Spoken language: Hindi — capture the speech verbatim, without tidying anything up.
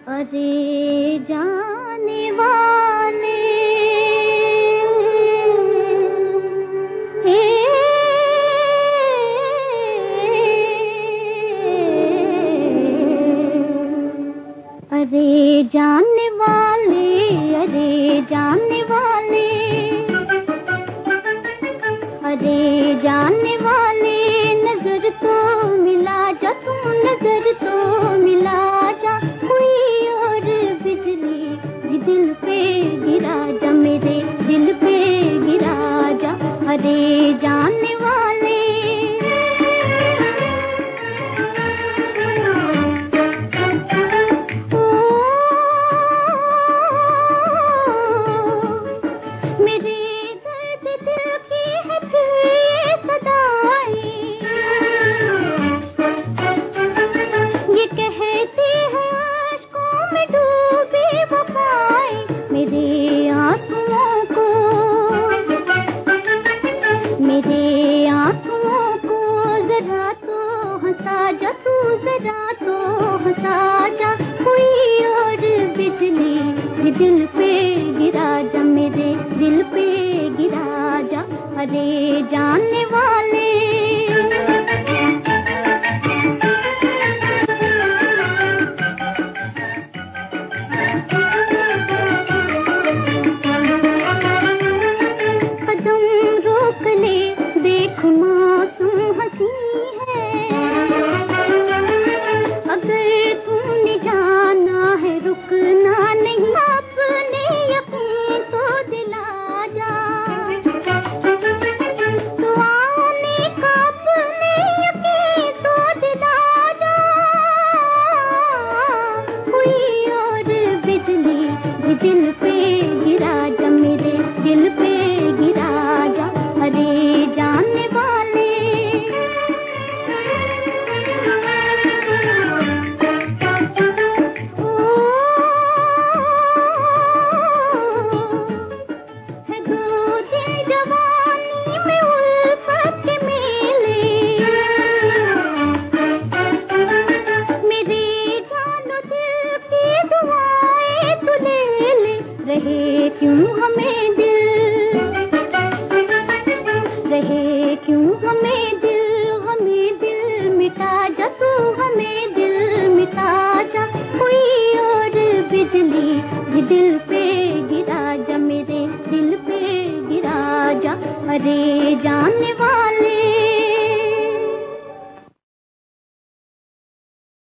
अरे जाने वाले हे अरे जाने वाले अरे जाने वाले अरे जाने वाले नजर तो मिला जा तू नजर तो मिला जा कोई और बिजली भी दिल पे गिरा जा मेरे दिल पे गिरा जा अरे जाने वाले ओ मेरे दर्द दिल की है फिर ये सदाई ये कहती है आशिकों में डूबी वफाएं मेरे आंसुओं को मेरे आंसुओं को जरा तो हंसा जा तू जरा तो हंसा जा कोई और बिजली भी दिल पे गिरा जा मेरे दिल पे गिरा जा अरे जाने